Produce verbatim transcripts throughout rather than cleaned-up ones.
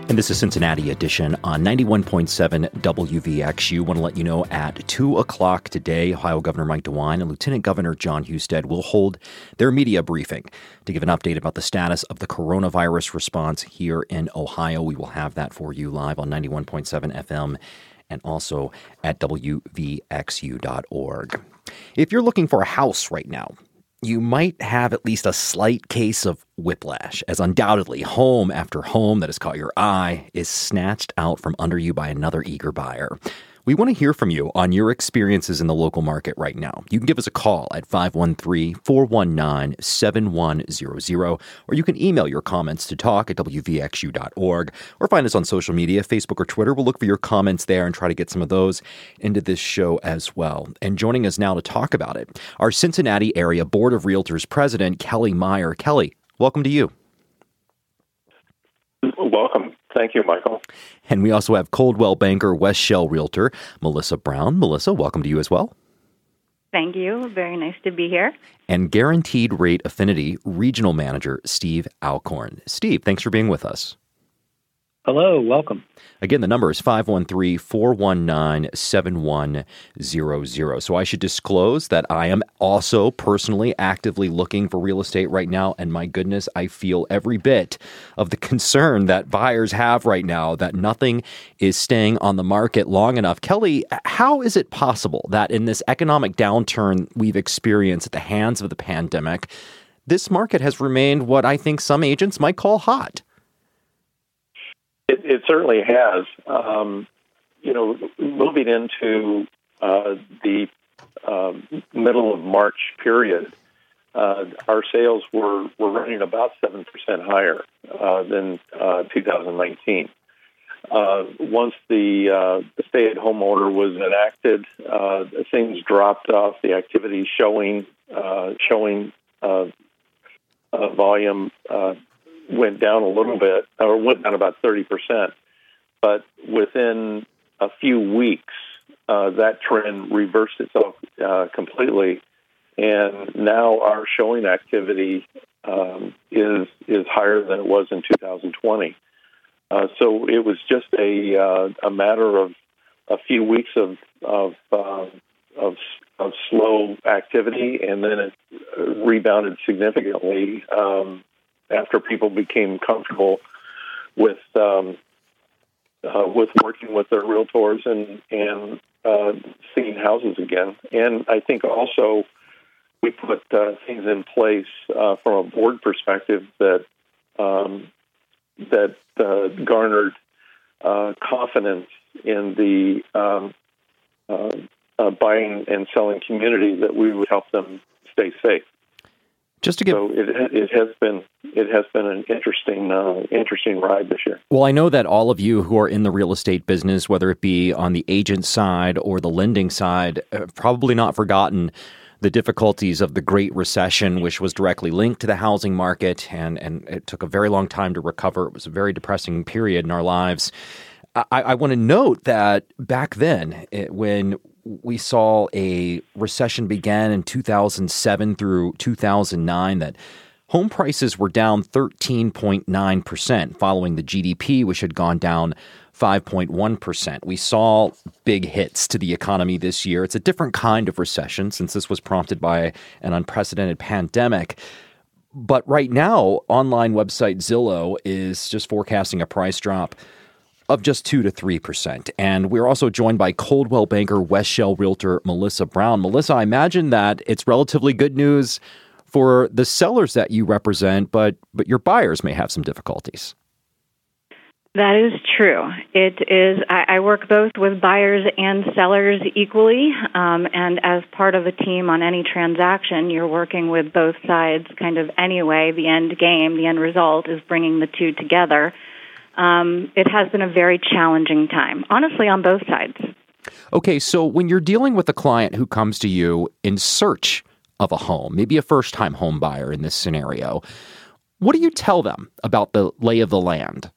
And this is Cincinnati Edition on ninety-one point seven W V X U. Want to let you know at two o'clock today, Ohio Governor Mike DeWine and Lieutenant Governor Jon Husted will hold their media briefing to give an update about the status of the coronavirus response here in Ohio. We will have that for you live on ninety-one point seven F M and also at W V X U dot org. If you're looking for a house right now, you might have at least a slight case of whiplash, as undoubtedly home after home that has caught your eye is snatched out from under you by another eager buyer. We want to hear from you on your experiences in the local market right now. You can give us a call at five one three, four one nine, seven one zero zero, or you can email your comments to talk at W V X U dot org, or find us on social media, Facebook or Twitter. We'll look for your comments there and try to get some of those into this show as well. And joining us now to talk about it, our Cincinnati Area Board of Realtors President, Kelly Meyer. Kelly, welcome to you. Welcome. Thank you, Michael. And we also have Coldwell Banker West Shell Realtor, Melissa Brown. Melissa, welcome to you as well. Thank you. Very nice to be here. And Guaranteed Rate Affinity Regional Manager, Steve Alcorn. Steve, thanks for being with us. Hello, welcome. Again, the number is five one three, four one nine, seven one zero zero. So I should disclose that I am also personally actively looking for real estate right now. And my goodness, I feel every bit of the concern that buyers have right now that nothing is staying on the market long enough. Kelly, how is it possible that in this economic downturn we've experienced at the hands of the pandemic, this market has remained what I think some agents might call hot? It, it certainly has. Um, you know, moving into uh, the uh, middle of March period, uh, our sales were, were running about seven percent higher uh, than uh, two thousand nineteen. Uh, once the, uh, the stay-at-home order was enacted, uh, things dropped off. The activity showing uh, showing uh, uh, volume uh, went down a little bit, or went down about thirty percent. But within a few weeks, uh, that trend reversed itself uh, completely, and now our showing activity um, is is higher than it was in two thousand twenty. Uh, so it was just a uh, a matter of a few weeks of of, uh, of of slow activity, and then it rebounded significantly um, after people became comfortable with um, uh, with working with their realtors and and uh, seeing houses again. And I think also we put uh, things in place uh, from a board perspective that um, that uh, garnered uh, confidence in the um, uh, uh, buying and selling community that we would help them stay safe. Just to give, so it, it has been it has been an interesting uh, interesting ride this year. Well, I know that all of you who are in the real estate business, whether it be on the agent side or the lending side, have probably not forgotten the difficulties of the Great Recession, which was directly linked to the housing market, and, and it took a very long time to recover. It was a very depressing period in our lives. I, I want to note that back then, it, when we saw a recession begin in two thousand seven through two thousand nine, that home prices were down thirteen point nine percent following the G D P, which had gone down five point one percent. We saw big hits to the economy this year. It's a different kind of recession since this was prompted by an unprecedented pandemic. But right now, online website Zillow is just forecasting a price drop of just two to three percent. And we're also joined by Coldwell Banker West Shell Realtor Melissa Brown. Melissa, I imagine that it's relatively good news for the sellers that you represent, but but your buyers may have some difficulties. That is true. It is. I, I work both with buyers and sellers equally, um, and as part of a team on any transaction, you're working with both sides kind of anyway. The end game, the end result is bringing the two together. Um, it has been a very challenging time, honestly, on both sides. Okay, so when you're dealing with a client who comes to you in search of a home, maybe a first-time home buyer in this scenario, what do you tell them about the lay of the land?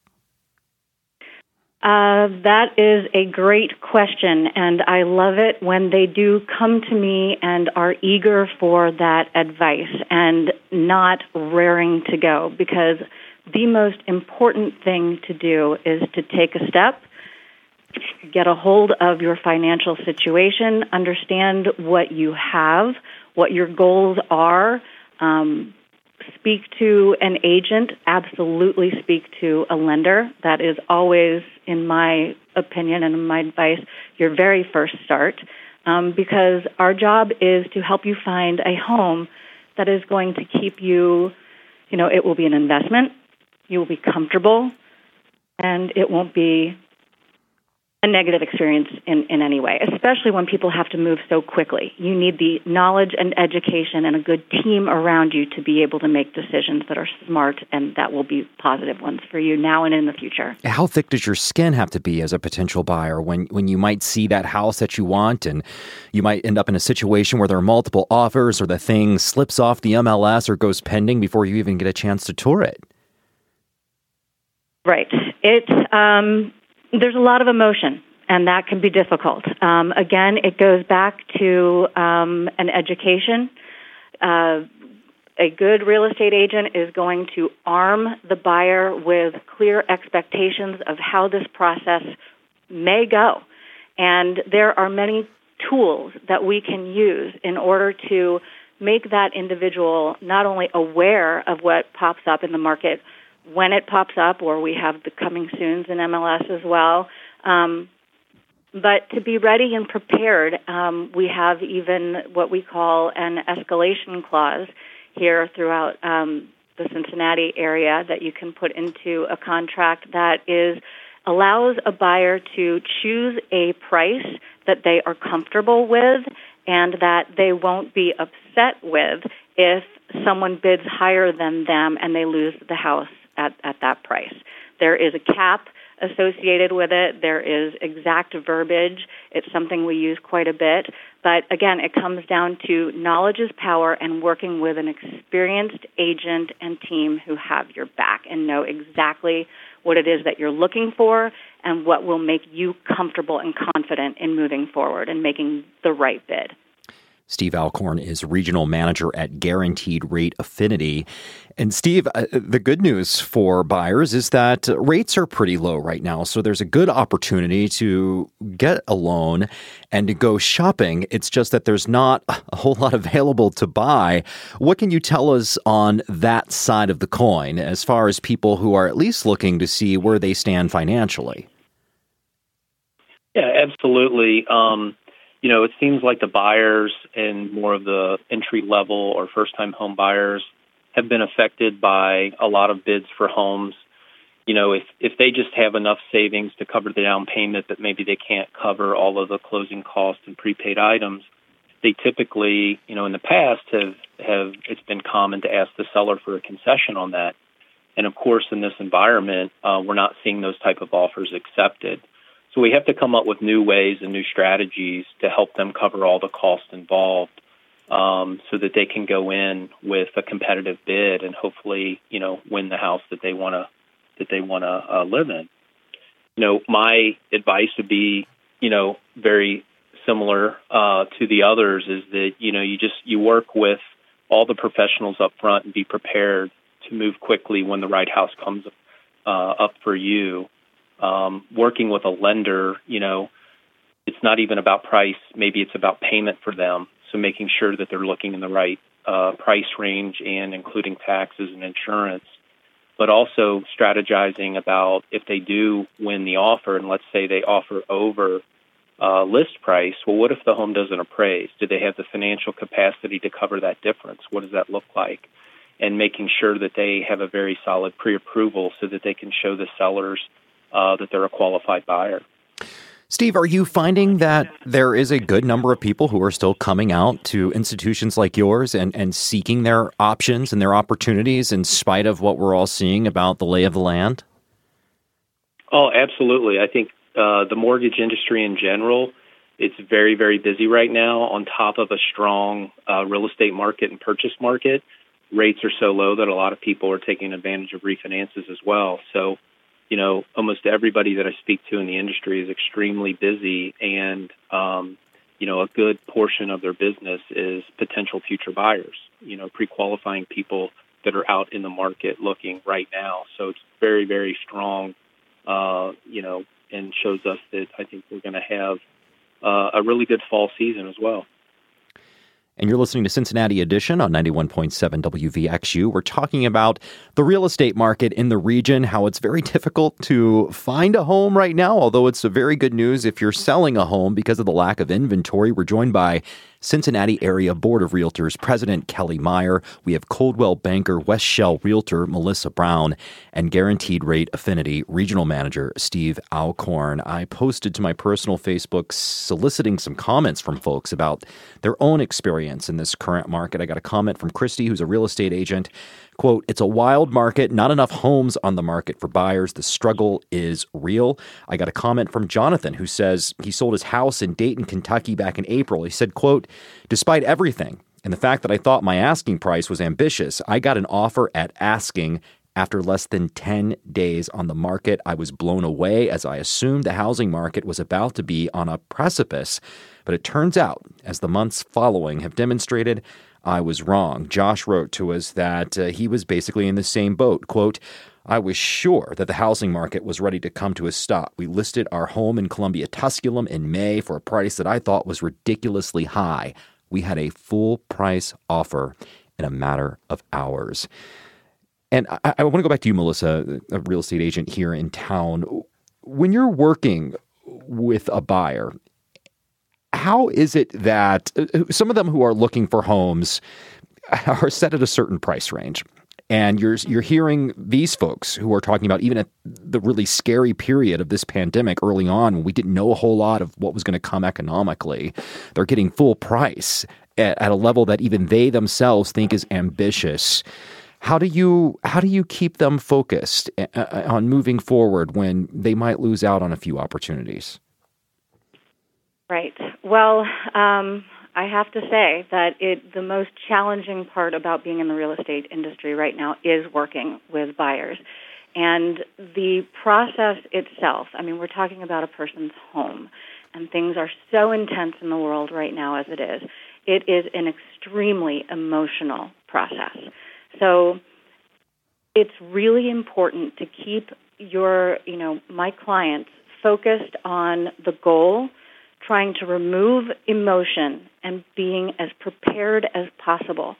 Uh, that is a great question, and I love it when they do come to me and are eager for that advice and not raring to go, because the most important thing to do is to take a step, get a hold of your financial situation, understand what you have, what your goals are, um, speak to an agent, absolutely speak to a lender. That is always, in my opinion and my advice, your very first start, um, because our job is to help you find a home that is going to keep you, you know, it will be an investment, you will be comfortable, and it won't be a negative experience in, in any way, especially when people have to move so quickly. You need the knowledge and education and a good team around you to be able to make decisions that are smart and that will be positive ones for you now and in the future. How thick does your skin have to be as a potential buyer when, when you might see that house that you want and you might end up in a situation where there are multiple offers or the thing slips off the M L S or goes pending before you even get a chance to tour it? Right. It, um, There's a lot of emotion, and that can be difficult. Um, again, it goes back to um, an education. Uh, a good real estate agent is going to arm the buyer with clear expectations of how this process may go. And there are many tools that we can use in order to make that individual not only aware of what pops up in the market when it pops up, or we have the coming soons in M L S as well, um, but to be ready and prepared. Um, we have even what we call an escalation clause here throughout um, the Cincinnati area that you can put into a contract that is allows a buyer to choose a price that they are comfortable with and that they won't be upset with if someone bids higher than them and they lose the house At, at that price. There is a cap associated with it. There is exact verbiage. It's something we use quite a bit. But again, it comes down to knowledge is power and working with an experienced agent and team who have your back and know exactly what it is that you're looking for and what will make you comfortable and confident in moving forward and making the right bid. Steve Alcorn is regional manager at Guaranteed Rate Affinity. And Steve, uh, the good news for buyers is that rates are pretty low right now. So there's a good opportunity to get a loan and to go shopping. It's just that there's not a whole lot available to buy. What can you tell us on that side of the coin as far as people who are at least looking to see where they stand financially? Yeah, absolutely. Um, You know, it seems like the buyers and more of the entry-level or first-time home buyers have been affected by a lot of bids for homes. You know, if, if they just have enough savings to cover the down payment, but maybe they can't cover all of the closing costs and prepaid items, they typically, you know, in the past have, have it's been common to ask the seller for a concession on that. And, of course, in this environment, uh, we're not seeing those type of offers accepted. So we have to come up with new ways and new strategies to help them cover all the costs involved um, so that they can go in with a competitive bid and hopefully, you know, win the house that they want to that they want to uh, live in. You know, my advice would be, you know, very similar uh, to the others is that, you know, you just you work with all the professionals up front and be prepared to move quickly when the right house comes uh, up for you. Um, working with a lender, you know, it's not even about price. Maybe it's about payment for them. So making sure that they're looking in the right uh, price range and including taxes and insurance, but also strategizing about if they do win the offer, and let's say they offer over uh, list price, well, what if the home doesn't appraise? Do they have the financial capacity to cover that difference? What does that look like? And making sure that they have a very solid pre-approval so that they can show the sellers Uh, that they're a qualified buyer. Steve, are you finding that there is a good number of people who are still coming out to institutions like yours and, and seeking their options and their opportunities in spite of what we're all seeing about the lay of the land? Oh, absolutely. I think uh, the mortgage industry in general, it's very, very busy right now on top of a strong uh, real estate market and purchase market. Rates are so low that a lot of people are taking advantage of refinances as well. So you know, almost everybody that I speak to in the industry is extremely busy, and, um, you know, a good portion of their business is potential future buyers, you know, pre-qualifying people that are out in the market looking right now. So it's very, very strong, uh, you know, and shows us that I think we're going to have uh, a really good fall season as well. And you're listening to Cincinnati Edition on ninety-one point seven W V X U. We're talking about the real estate market in the region, how it's very difficult to find a home right now, although it's a very good news if you're selling a home because of the lack of inventory. We're joined by Cincinnati Area Board of Realtors President Kelly Meyer. We have Coldwell Banker West Shell Realtor Melissa Brown and Guaranteed Rate Affinity Regional Manager Steve Alcorn. I posted to my personal Facebook soliciting some comments from folks about their own experience in this current market. I got a comment from Christy, who's a real estate agent. Quote, "It's a wild market, not enough homes on the market for buyers. The struggle is real." I got a comment from Jonathan, who says he sold his house in Dayton, Kentucky back in April. He said, quote, "Despite everything and the fact that I thought my asking price was ambitious, I got an offer at asking after less than ten days on the market. I was blown away as I assumed the housing market was about to be on a precipice. But it turns out, as the months following have demonstrated, I was wrong." Josh wrote to us that uh, he was basically in the same boat. Quote, "I was sure that the housing market was ready to come to a stop. We listed our home in Columbia Tusculum in May for a price that I thought was ridiculously high. We had a full price offer in a matter of hours." And I, I want to go back to you, Melissa, a real estate agent here in town. When you're working with a buyer, how is it that some of them who are looking for homes are set at a certain price range? And you're you're hearing these folks who are talking about even at the really scary period of this pandemic early on, when we didn't know a whole lot of what was going to come economically, they're getting full price at, at a level that even they themselves think is ambitious. How do you how do you keep them focused on moving forward when they might lose out on a few opportunities? Right. Well, um, I have to say that it, the most challenging part about being in the real estate industry right now is working with buyers. And the process itself, I mean, we're talking about a person's home, and things are so intense in the world right now as it is. It is an extremely emotional process. So it's really important to keep your, you know, my clients focused on the goal, trying to remove emotion and being as prepared as possible.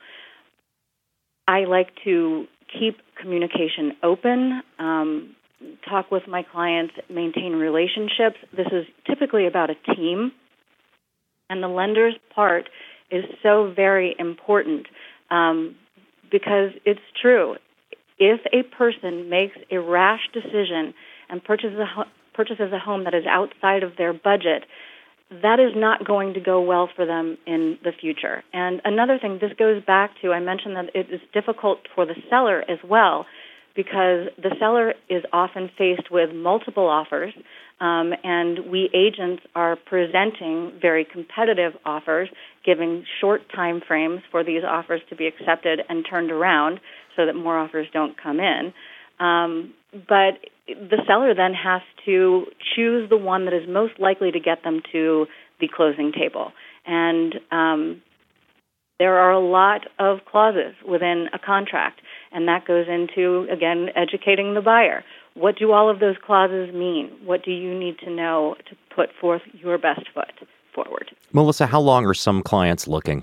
I like to keep communication open, um, talk with my clients, maintain relationships. This is typically about a team, and the lender's part is so very important um, because it's true. If a person makes a rash decision and purchases a, ho- purchases a home that is outside of their budget, that is not going to go well for them in the future. And another thing, this goes back to, I mentioned that it is difficult for the seller as well, because the seller is often faced with multiple offers, um, and we agents are presenting very competitive offers, giving short time frames for these offers to be accepted and turned around so that more offers don't come in. Um, but the seller then has to choose the one that is most likely to get them to the closing table. And um, there are a lot of clauses within a contract, and that goes into, again, educating the buyer. What do all of those clauses mean? What do you need to know to put forth your best foot forward? Melissa, how long are some clients looking?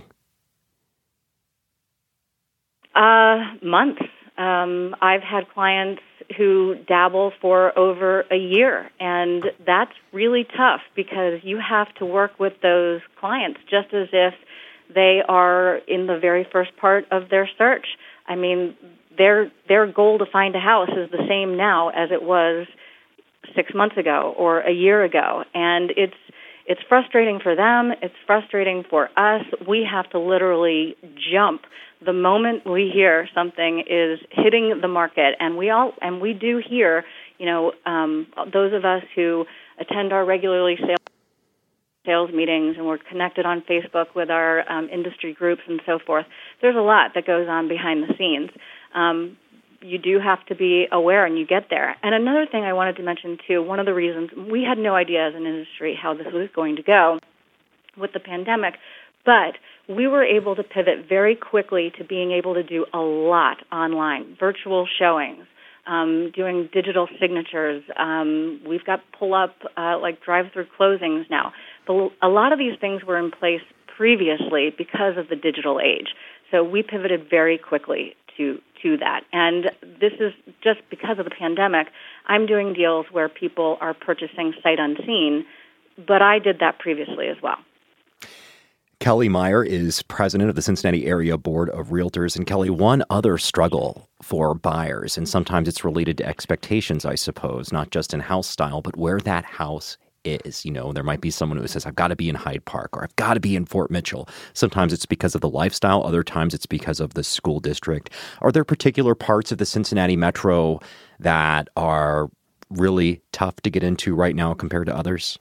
Uh, months. Um, I've had clients who dabble for over a year, and that's really tough because you have to work with those clients just as if they are in the very first part of their search. I mean, their their goal to find a house is the same now as it was six months ago or a year ago, and it's it's frustrating for them. It's frustrating for us. We have to literally jump the moment we hear something is hitting the market, and we all and we do hear, you know, um, those of us who attend our regularly sales sales meetings and we're connected on Facebook with our um, industry groups and so forth. There's a lot that goes on behind the scenes. Um, you do have to be aware, and you get there. And another thing I wanted to mention too, one of the reasons we had no idea as an industry how this was going to go with the pandemic. But we were able to pivot very quickly to being able to do a lot online, virtual showings, um, doing digital signatures. Um, we've got pull-up, uh, like drive-through closings now. But a lot of these things were in place previously because of the digital age. So we pivoted very quickly to to that. And this is just because of the pandemic. I'm doing deals where people are purchasing sight unseen, but I did that previously as well. Kelly Meyer is president of the Cincinnati Area Board of Realtors. And Kelly, one other struggle for buyers, and sometimes it's related to expectations, I suppose, not just in house style, but where that house is. You know, there might be someone who says, I've got to be in Hyde Park or I've got to be in Fort Mitchell. Sometimes it's because of the lifestyle. Other times it's because of the school district. Are there particular parts of the Cincinnati metro that are really tough to get into right now compared to others?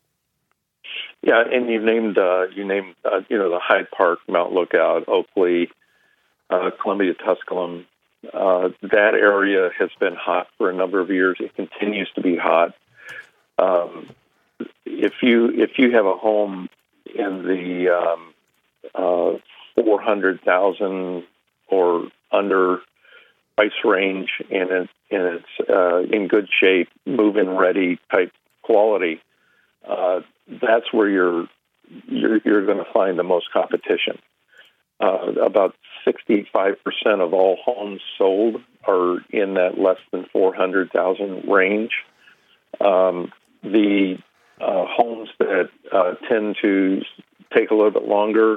Yeah, and you named uh, you named uh, you know the Hyde Park, Mount Lookout, Oakley, uh, Columbia, Tusculum. Uh, that area has been hot for a number of years. It continues to be hot. Um, if you if you have a home in the um, uh, four hundred thousand or under price range, and it, and it's uh, in good shape, move-in ready type quality, uh, that's where you're you're, you're going to find the most competition. Uh, about sixty-five percent of all homes sold are in that less than four hundred thousand range. Um, the uh, homes that uh, tend to take a little bit longer,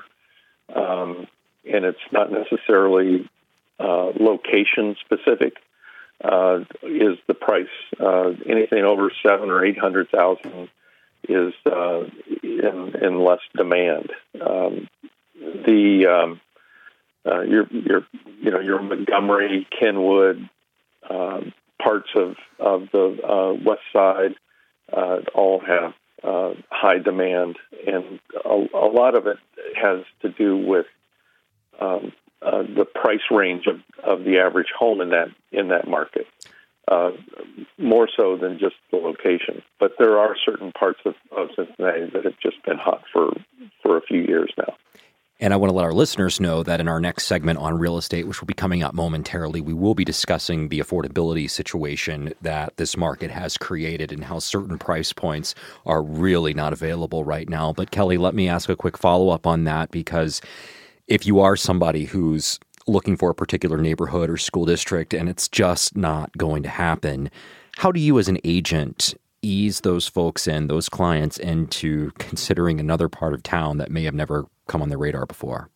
um, and it's not necessarily uh, location specific, uh, is the price. Uh, anything over seven or eight hundred thousand is uh, in, in less demand. Um, the um, uh, your your you know your Montgomery, Kenwood, um, parts of of the uh, west side uh, all have uh, high demand, and a, a lot of it has to do with um, uh, the price range of, of the average home in that in that market. Uh, more so than just the location. But there are certain parts of, of Cincinnati that have just been hot for, for a few years now. And I want to let our listeners know that in our next segment on real estate, which will be coming up momentarily, we will be discussing the affordability situation that this market has created and how certain price points are really not available right now. But Kelly, let me ask a quick follow-up on that, because if you are somebody who's looking for a particular neighborhood or school district and it's just not going to happen, how do you as an agent ease those folks in, those clients into considering another part of town that may have never come on their radar before?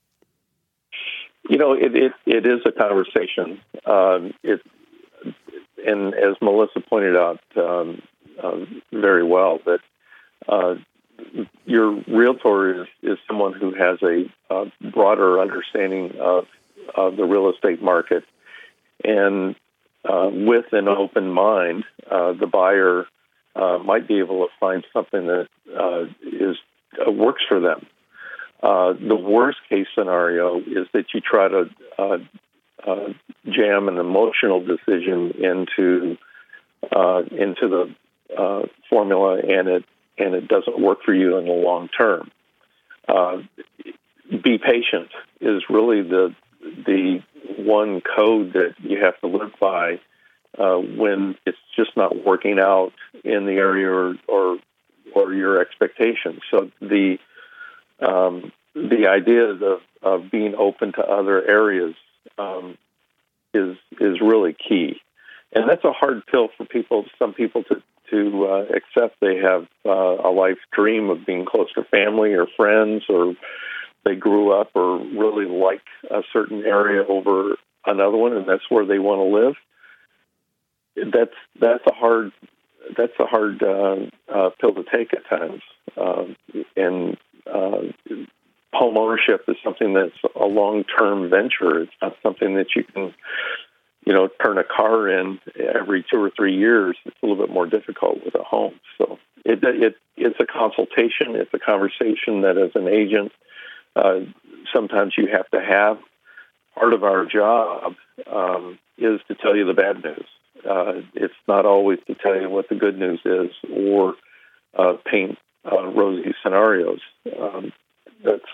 You know, it it, it is a conversation. Um, it and as Melissa pointed out um, uh, very well, that uh, your realtor is, is someone who has a, a broader understanding of of the real estate market, and uh, with an open mind, uh, the buyer uh, might be able to find something that uh, is uh, works for them. Uh, the worst case scenario is that you try to uh, uh, jam an emotional decision into uh, into the uh, formula, and it and it doesn't work for you in the long term. Uh, be patient is really the the one code that you have to live by uh, when it's just not working out in the area or or, or your expectations. So the um, the idea of, of being open to other areas um, is is really key, and that's a hard pill for people. Some people to to uh, accept. They have uh, a life dream of being close to family or friends, or they grew up or really like a certain area over another one, and that's where they want to live. That's that's a hard that's a hard uh, uh, pill to take at times. Uh, and uh, home ownership is something that's a long-term venture. It's not something that you can, you know, turn a car in every two or three years. It's a little bit more difficult with a home. So it, it it's a consultation. It's a conversation that, as an agent, Uh, sometimes you have to have. Part of our job um, is to tell you the bad news. Uh, it's not always to tell you what the good news is or uh, paint uh, rosy scenarios. Um, that's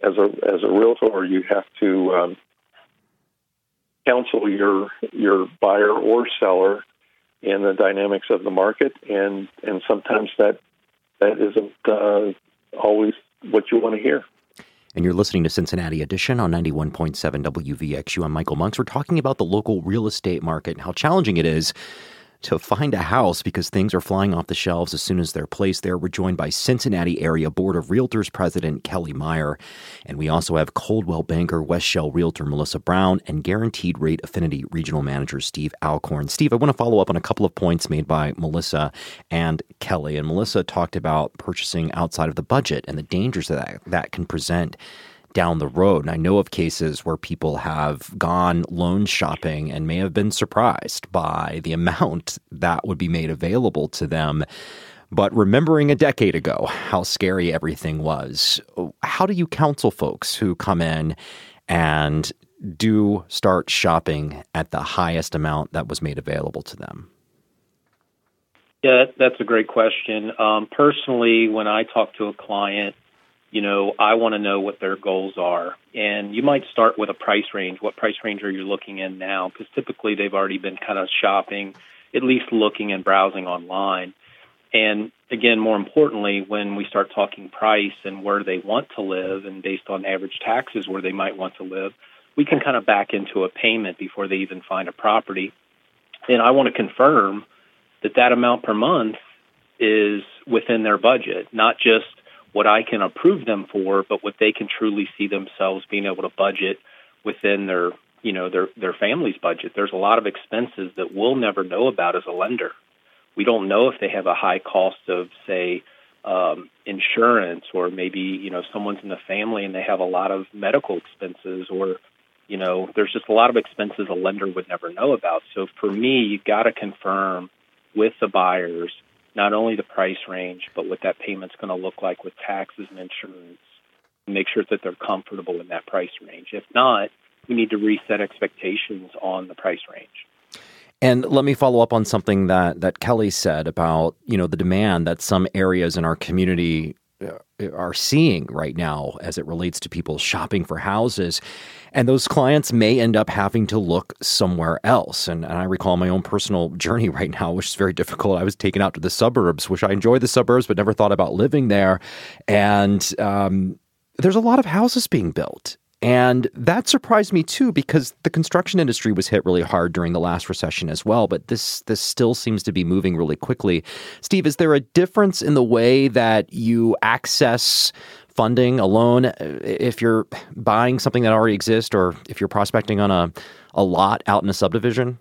as a as a realtor, you have to um, counsel your your buyer or seller in the dynamics of the market, and and sometimes that that isn't uh, always what you want to hear. And you're listening to Cincinnati Edition on ninety-one point seven W V X U. I'm Michael Monks. We're talking about the local real estate market and how challenging it is to find a house because things are flying off the shelves as soon as they're placed there. We're joined by Cincinnati Area Board of Realtors President Kelly Meyer. And we also have Coldwell Banker West Shell Realtor Melissa Brown and Guaranteed Rate Affinity Regional Manager Steve Alcorn. Steve, I want to follow up on a couple of points made by Melissa and Kelly. And Melissa talked about purchasing outside of the budget and the dangers that that can present down the road. And I know of cases where people have gone loan shopping and may have been surprised by the amount that would be made available to them. But remembering a decade ago how scary everything was, how do you counsel folks who come in and do start shopping at the highest amount that was made available to them? Yeah, that's a great question. Um, personally, when I talk to a client, you know, I want to know what their goals are. And you might start with a price range. What price range are you looking in now? Because typically they've already been kind of shopping, at least looking and browsing online. And again, more importantly, when we start talking price and where they want to live and based on average taxes where they might want to live, we can kind of back into a payment before they even find a property. And I want to confirm that that amount per month is within their budget, not just what I can approve them for, but what they can truly see themselves being able to budget within their, you know, their, their family's budget. There's a lot of expenses that we'll never know about as a lender. We don't know if they have a high cost of, say, um, insurance, or maybe, you know, someone's in the family and they have a lot of medical expenses, or, you know, there's just a lot of expenses a lender would never know about. So for me, you've got to confirm with the buyers not only the price range, but what that payment's going to look like with taxes and insurance, and make sure that they're comfortable in that price range. If not, we need to reset expectations on the price range. And let me follow up on something that, that Kelly said about, you know, the demand that some areas in our community are seeing right now as it relates to people shopping for houses. And those clients may end up having to look somewhere else. And, and I recall my own personal journey right now, which is very difficult. I was taken out to the suburbs, which I enjoy the suburbs, but never thought about living there. And um, there's a lot of houses being built. And that surprised me too, because the construction industry was hit really hard during the last recession as well. But this this still seems to be moving really quickly. Steve, is there a difference in the way that you access funding, a loan, if you're buying something that already exists, or if you're prospecting on a, a lot out in a subdivision?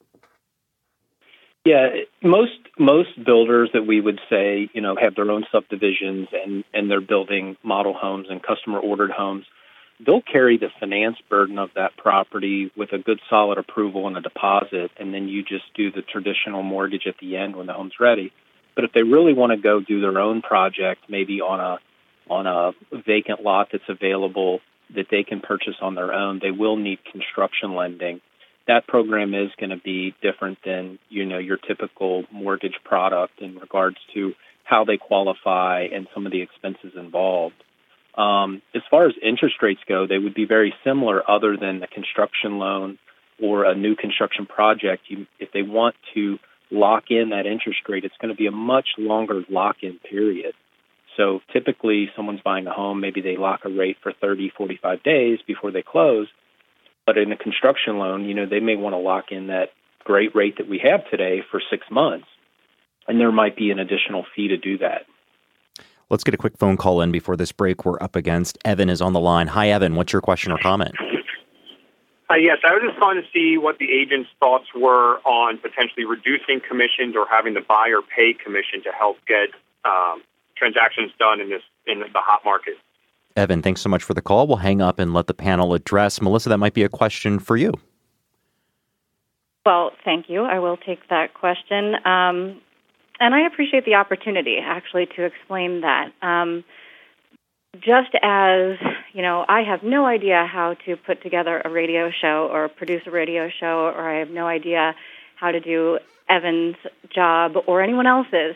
Yeah, most most builders that we would say, you know, have their own subdivisions and, and they're building model homes and customer ordered homes. They'll carry the finance burden of that property with a good solid approval and a deposit, and then you just do the traditional mortgage at the end when the home's ready. But if they really want to go do their own project, maybe on a on a vacant lot that's available that they can purchase on their own, they will need construction lending. That program is going to be different than, you know, your typical mortgage product in regards to how they qualify and some of the expenses involved. Um, as far as interest rates go, they would be very similar other than the construction loan or a new construction project. You, if they want to lock in that interest rate, it's going to be a much longer lock-in period. So typically someone's buying a home, maybe they lock a rate for thirty, forty-five days before they close. But in a construction loan, you know, they may want to lock in that great rate that we have today for six months. And there might be an additional fee to do that. Let's get a quick phone call in before this break we're up against. Evan is on the line. Hi, Evan. What's your question or comment? Uh, yes, I was just trying to see what the agent's thoughts were on potentially reducing commissions or having the buyer pay commission to help get um, transactions done in this in the hot market. Evan, thanks so much for the call. We'll hang up and let the panel address. Melissa, that might be a question for you. Well, thank you. I will take that question. Um, and I appreciate the opportunity, actually, to explain that. Um, just as, you know, I have no idea how to put together a radio show or produce a radio show, or I have no idea how to do Evan's job or anyone else's.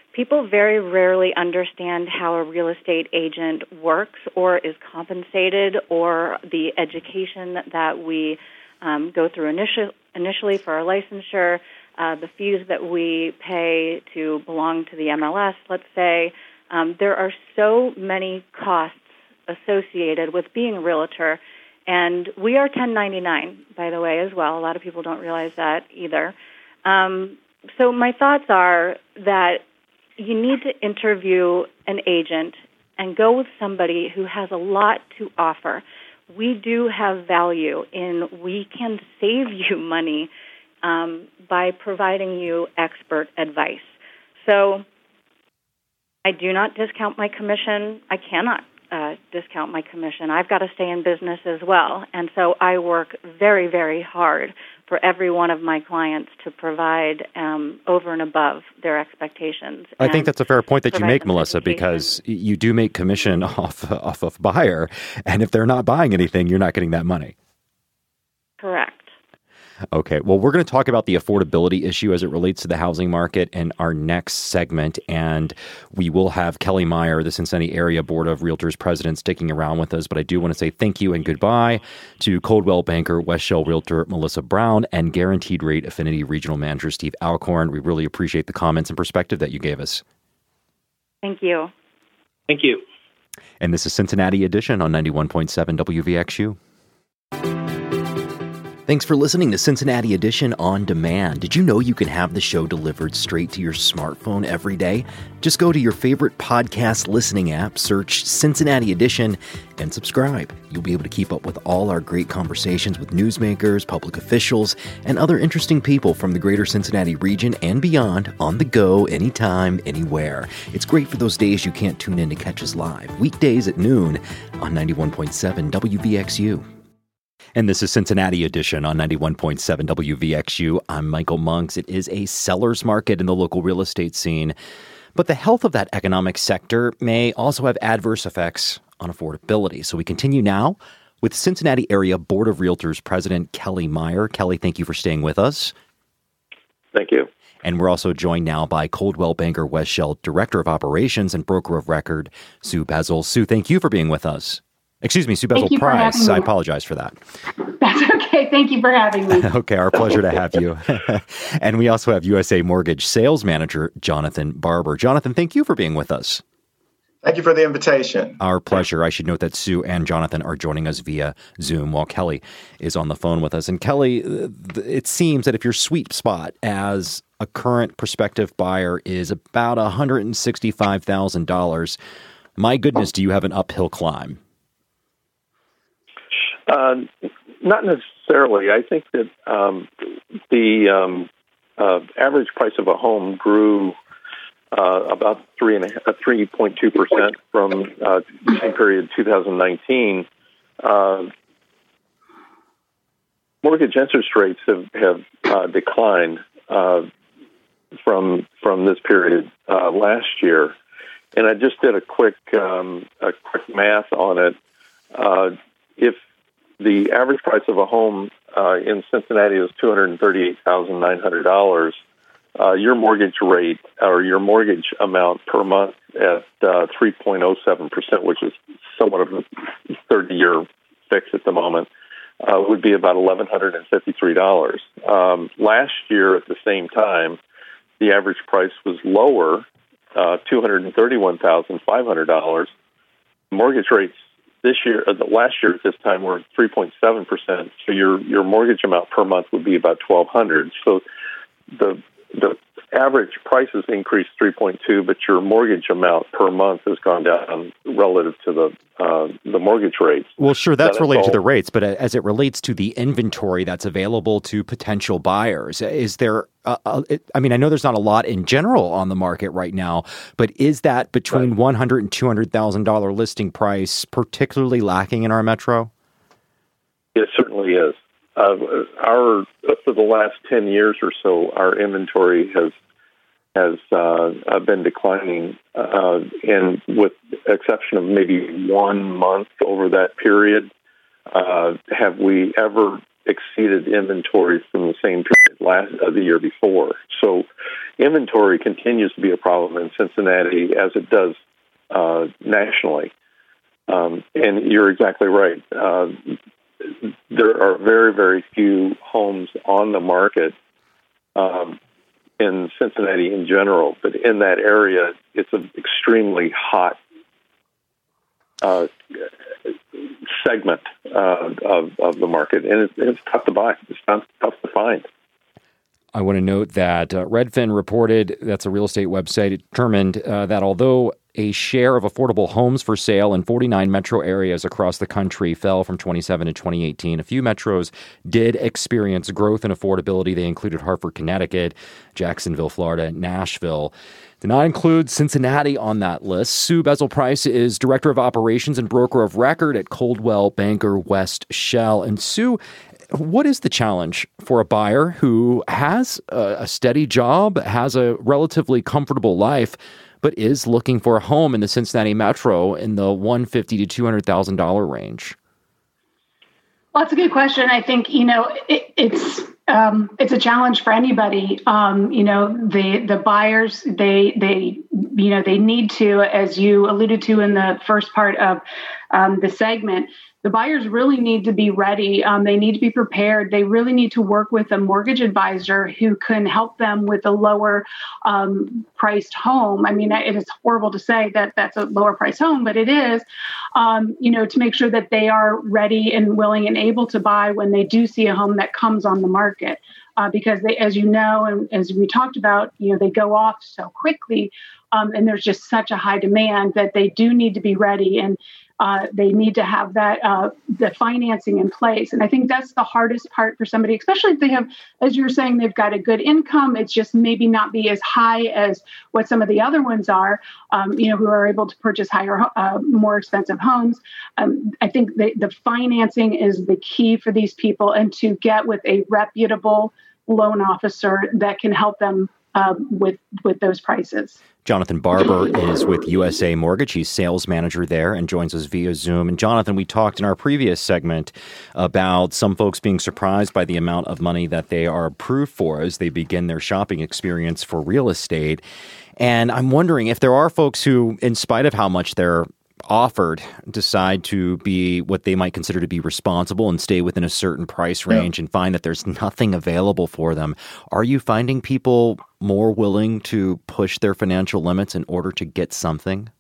people very rarely understand how a real estate agent works or is compensated, or the education that we um, go through initial, initially for our licensure, uh, the fees that we pay to belong to the M L S, let's say. Um, there are so many costs associated with being a realtor, and we are ten ninety-nine, by the way, as well. A lot of people don't realize that either. Um, so my thoughts are that you need to interview an agent and go with somebody who has a lot to offer. We do have value in we can save you money um, by providing you expert advice. So I do not discount my commission. I cannot uh, discount my commission. I've got to stay in business as well. And so I work very, very hard for every one of my clients to provide um, over and above their expectations. I think that's a fair point that you make, Melissa, education. Because you do make commission off off of buyer, and if they're not buying anything, you're not getting that money. Correct. Okay, well, we're going to talk about the affordability issue as it relates to the housing market in our next segment, and we will have Kelly Meyer, the Cincinnati Area Board of Realtors President, sticking around with us. But I do want to say thank you and goodbye to Coldwell Banker West Shell Realtor Melissa Brown and Guaranteed Rate Affinity Regional Manager Steve Alcorn. We really appreciate the comments and perspective that you gave us. Thank you. Thank you. And this is Cincinnati Edition on ninety-one point seven W V X U. Thanks for listening to Cincinnati Edition On Demand. Did you know you can have the show delivered straight to your smartphone every day? Just go to your favorite podcast listening app, search Cincinnati Edition, and subscribe. You'll be able to keep up with all our great conversations with newsmakers, public officials, and other interesting people from the greater Cincinnati region and beyond, on the go, anytime, anywhere. It's great for those days you can't tune in to catch us live, weekdays at noon on ninety-one point seven W V X U. And this is Cincinnati Edition on ninety-one point seven W V X U. I'm Michael Monks. It is a seller's market in the local real estate scene, but the health of that economic sector may also have adverse effects on affordability. So we continue now with Cincinnati Area Board of Realtors President Kelly Meyer. Kelly, thank you for staying with us. Thank you. And we're also joined now by Coldwell Banker West Shell Director of Operations and Broker of Record, Sue Bezel. Sue, thank you for being with us. Excuse me, Sue Bezel Price. I apologize for that. That's okay. Thank you for having me. Okay, our pleasure to have you. And we also have U S A Mortgage Sales Manager, Jonathan Barber. Jonathan, thank you for being with us. Thank you for the invitation. Our pleasure. I should note that Sue and Jonathan are joining us via Zoom while Kelly is on the phone with us. And Kelly, it seems that if your sweet spot as a current prospective buyer is about one hundred sixty-five thousand dollars, my goodness, do you have an uphill climb? Uh, not necessarily. I think that um, the um, uh, average price of a home grew uh, about three and a three point two percent from uh, the same period two thousand nineteen. Uh, mortgage interest rates have have uh, declined uh, from from this period uh, last year, and I just did a quick um, a quick math on it. Uh, if the average price of a home uh, in Cincinnati is two hundred thirty-eight thousand nine hundred dollars. Uh, your mortgage rate or your mortgage amount per month at uh, three point oh seven percent, which is somewhat of a thirty-year fix at the moment, uh, would be about one thousand one hundred fifty-three dollars. Um, last year at the same time, the average price was lower, uh, two hundred thirty-one thousand five hundred dollars. Mortgage rates this year, uh, last year at this time, were three point seven percent. So your your mortgage amount per month would be about twelve hundred. So the the average prices increased three point two, but your mortgage amount per month has gone down relative to the uh, the mortgage rates. Well, sure, that's that related all, to the rates, but as it relates to the inventory that's available to potential buyers, is there? Uh, uh, it, I mean, I know there's not a lot in general on the market right now, but is that between right. one hundred thousand dollars and two hundred thousand dollars listing price particularly lacking in our metro? It certainly is. Uh, our for the last ten years or so, our inventory has has uh, been declining, uh, and with the exception of maybe one month over that period, uh, have we ever exceeded inventory from the same period last uh, the year before? So, inventory continues to be a problem in Cincinnati as it does uh, nationally. Um, and you're exactly right. Uh, there are very, very few homes on the market um, in Cincinnati in general, but in that area, it's an extremely hot uh, segment uh, of, of the market, and it's, it's tough to buy. It's tough, tough to find. I want to note that uh, Redfin reported, that's a real estate website, it determined uh, that although a share of affordable homes for sale in forty-nine metro areas across the country fell from twenty-seven to twenty eighteen, a few metros did experience growth in affordability. They included Hartford, Connecticut, Jacksonville, Florida, Nashville. Did not include Cincinnati on that list. Sue Bezel-Price is Director of Operations and Broker of Record at Coldwell Banker West Shell. And Sue, what is the challenge for a buyer who has a, a steady job, has a relatively comfortable life, but is looking for a home in the Cincinnati metro in the one hundred fifty thousand to two hundred thousand dollars range? Well, that's a good question. I think, you know, it, it's um, it's a challenge for anybody. Um, you know, the the buyers, they they you know they need to, as you alluded to in the first part of um, the segment, the buyers really need to be ready. Um, they need to be prepared. They really need to work with a mortgage advisor who can help them with a lower um, priced home. I mean, it is horrible to say that that's a lower priced home, but it is, um, you know, to make sure that they are ready and willing and able to buy when they do see a home that comes on the market. Uh, because they, as you know, and as we talked about, you know, they go off so quickly, um, and there's just such a high demand that they do need to be ready. And Uh, they need to have that uh, the financing in place. And I think that's the hardest part for somebody, especially if they have, as you were saying, they've got a good income. It's just maybe not be as high as what some of the other ones are, um, you know, who are able to purchase higher, uh, more expensive homes. Um, I think the, the financing is the key for these people, and to get with a reputable loan officer that can help them um, with with those prices. Jonathan Barber is with U S A Mortgage. He's sales manager there and joins us via Zoom. And Jonathan, we talked in our previous segment about some folks being surprised by the amount of money that they are approved for as they begin their shopping experience for real estate. And I'm wondering if there are folks who, in spite of how much they're offered, decide to be what they might consider to be responsible and stay within a certain price range yeah. and find that there's nothing available for them. Are you finding people more willing to push their financial limits in order to get something?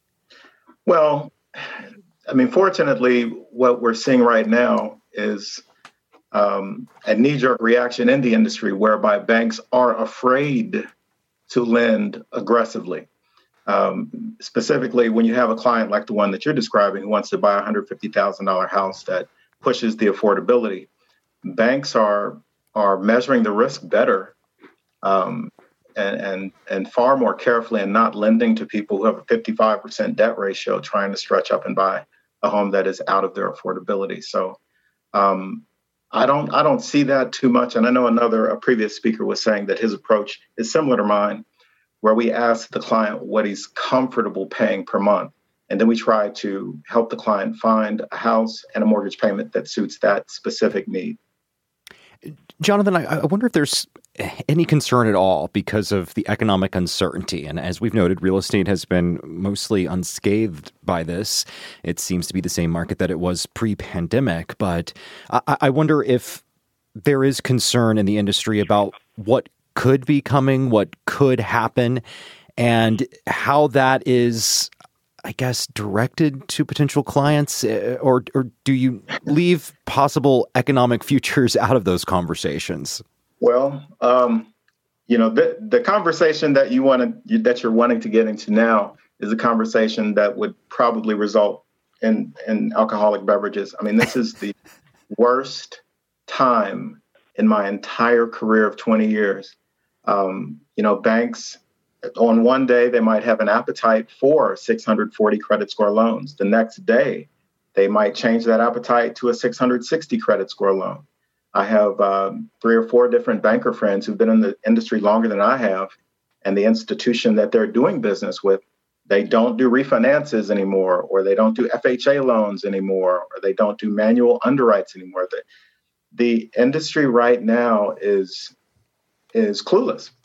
Well, I mean, fortunately, what we're seeing right now is um, a knee-jerk reaction in the industry whereby banks are afraid to lend aggressively. Um, specifically, when you have a client like the one that you're describing who wants to buy a one hundred fifty thousand dollars house that pushes the affordability, banks are are measuring the risk better um, and, and and far more carefully, and not lending to people who have a fifty-five percent debt ratio trying to stretch up and buy a home that is out of their affordability. So um, I don't I don't see that too much. And I know another a previous speaker was saying that his approach is similar to mine, where we ask the client what he's comfortable paying per month. And then we try to help the client find a house and a mortgage payment that suits that specific need. Jonathan, I, I wonder if there's any concern at all because of the economic uncertainty. And as we've noted, real estate has been mostly unscathed by this. It seems to be the same market that it was pre-pandemic. But I, I wonder if there is concern in the industry about what could be coming, what could happen, and how that is, I guess, directed to potential clients, or or do you leave possible economic futures out of those conversations? Well, um, you know, the the conversation that you want to that you're wanting to get into now is a conversation that would probably result in in alcoholic beverages. I mean, this is the worst time in my entire career of twenty years. Um, you know, banks on one day, they might have an appetite for six hundred forty credit score loans. The next day, they might change that appetite to a six hundred sixty credit score loan. I have um, three or four different banker friends who've been in the industry longer than I have, and the institution that they're doing business with, they don't do refinances anymore, or they don't do F H A loans anymore, or they don't do manual underwrites anymore. The, the industry right now is is clueless.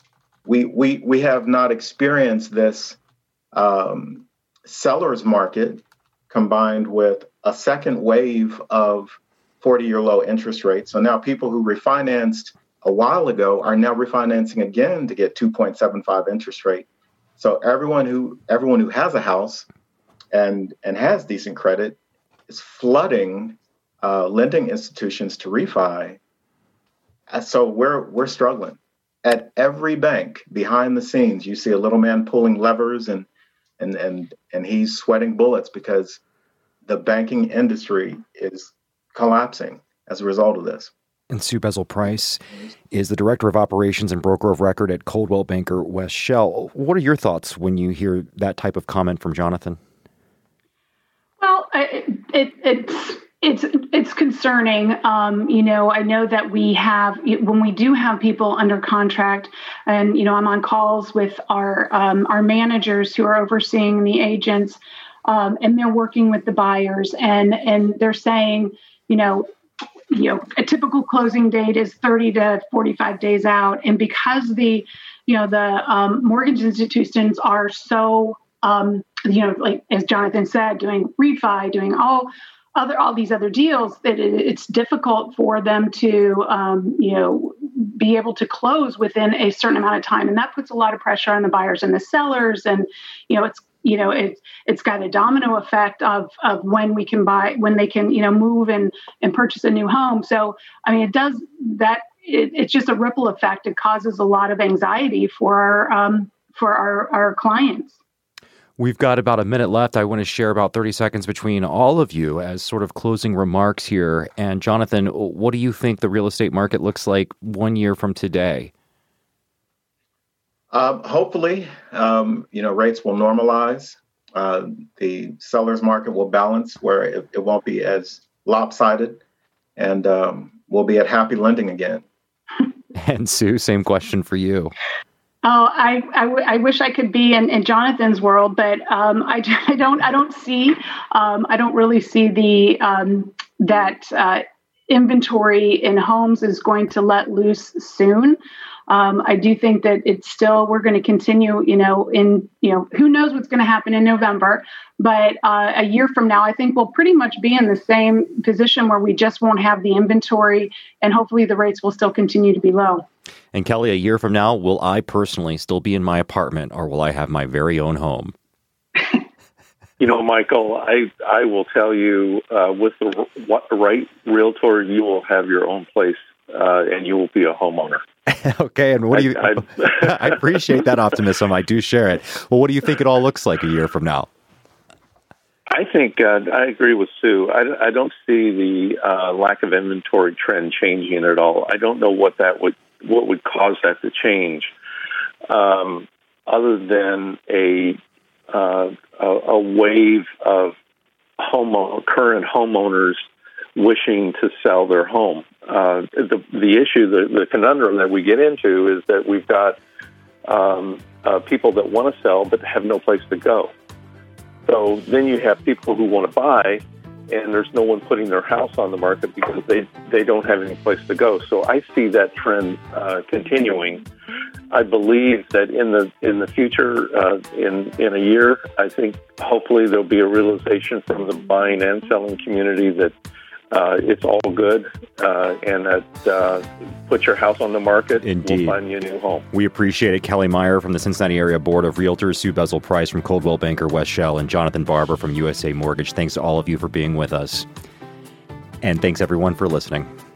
we we we have not experienced this um, seller's market combined with a second wave of forty-year low interest rates. So now people who refinanced a while ago are now refinancing again to get two point seven five interest rate. So everyone who everyone who has a house and and has decent credit is flooding uh, lending institutions to refi. So we're we're struggling. At every bank, behind the scenes, you see a little man pulling levers and and and and he's sweating bullets because the banking industry is collapsing as a result of this. And Sue Bezel-Price is the Director of Operations and Broker of Record at Coldwell Banker West Shell. What are your thoughts when you hear that type of comment from Jonathan? Well, it, it, it's it's it's concerning. Um, you know, I know that we have, when we do have people under contract, and, you know, I'm on calls with our um, our managers who are overseeing the agents, um, and they're working with the buyers, and and they're saying, you know, you know, a typical closing date is thirty to forty-five days out. And because the, you know, the um, mortgage institutions are so, um, you know, like, as Jonathan said, doing refi, doing all other, all these other deals, that it, it's difficult for them to, um, you know, be able to close within a certain amount of time. And that puts a lot of pressure on the buyers and the sellers. And, you know, it's, you know, it's it's got a domino effect of of when we can buy, when they can, you know, move and, and purchase a new home. So, I mean, it does that. It, it's just a ripple effect. It causes a lot of anxiety for our um, for our, our clients. We've got about a minute left. I want to share about thirty seconds between all of you as sort of closing remarks here. And Jonathan, what do you think the real estate market looks like one year from today? Uh, hopefully, um, you know, rates will normalize. Uh, the seller's market will balance where it, it won't be as lopsided, and um, we'll be at happy lending again. And Sue, same question for you. Oh, I, I, w- I wish I could be in, in Jonathan's world, but um, I, I don't I don't see um, I don't really see the um, that uh, inventory in homes is going to let loose soon. Um, I do think that it's still, we're going to continue, you know, in, you know, who knows what's going to happen in November, but uh, a year from now, I think we'll pretty much be in the same position where we just won't have the inventory, and hopefully the rates will still continue to be low. And Kelly, a year from now, will I personally still be in my apartment, or will I have my very own home? You know, Michael, I I will tell you, uh, with the right realtor, you will have your own place, uh, and you will be a homeowner. Okay, and what do you... I, I, I appreciate that optimism. I do share it. Well, what do you think it all looks like a year from now? I think uh, I agree with Sue. I, I don't see the uh, lack of inventory trend changing at all. I don't know what that would what would cause that to change, um, other than a, uh, a a wave of home current homeowners wishing to sell their home. Uh, the the issue, the, the conundrum that we get into is that we've got um, uh, people that want to sell but have no place to go. So then you have people who want to buy, and there's no one putting their house on the market because they, they don't have any place to go. So I see that trend uh, continuing. I believe that in the in the future, uh, in in a year, I think hopefully there'll be a realization from the buying and selling community that Uh, it's all good, uh, and that uh, put your house on the market. Indeed. We'll find you a new home. We appreciate it. Kelly Meyer from the Cincinnati Area Board of Realtors, Sue Bezel-Price from Coldwell Banker West Shell, and Jonathan Barber from U S A Mortgage. Thanks to all of you for being with us. And thanks, everyone, for listening.